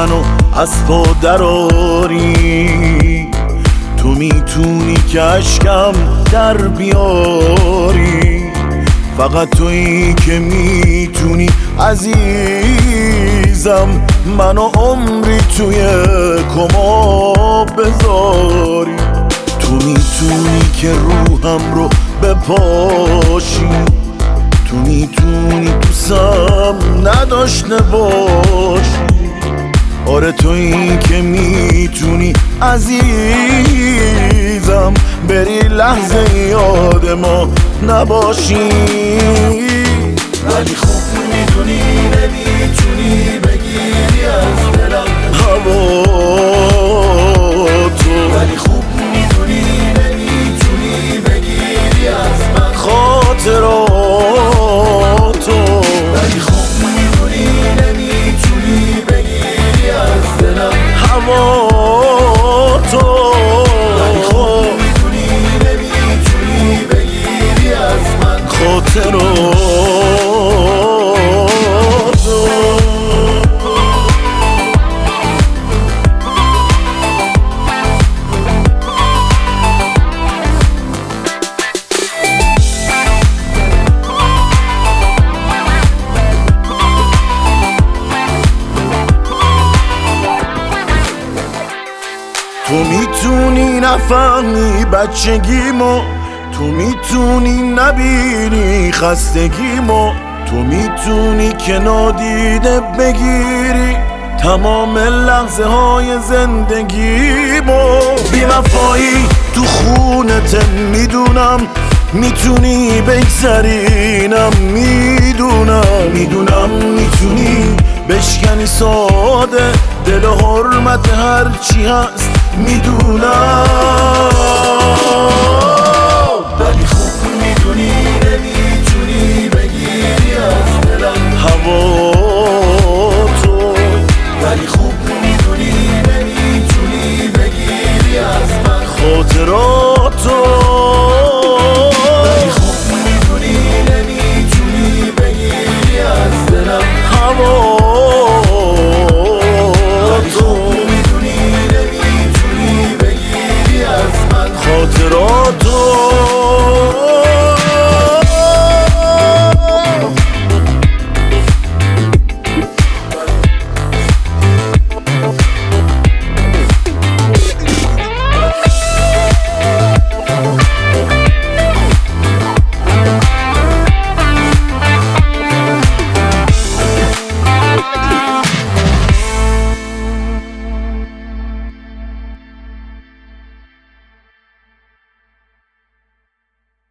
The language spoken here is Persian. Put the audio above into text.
منو از پا دراری، تو میتونی که اشکم در بیاری، فقط تویی که میتونی عزیزم منو عمری توی کما بذاری. تو میتونی که روحم رو بپاشی، تو میتونی دوستم نداشته باشی، آره تویی که میتونی عزیزم بری لحظه یاد ما نباشی. ولی خوب میدونی نمیتونی بگیری از دلم هوا تو، ولی خوب میدونی نمیتونی بگیری از من خاطراتو، ولی خوب میدونی نمیتونی بگیری از دلم هوا تو، ولی خوب میدونی نمیتونی بگیری از من خاطراتو. تو میتونی نفهمی بچگیمو، تو میتونی نبینی خستگیمو، تو میتونی که نادیده بگیری تمام لحظه های زندگیمو. بی وفایی تو خونت میدونم، میتونی بگذرینم میدونم میتونی بشکنی ساده دل و حرمت هرچی هست میدونم.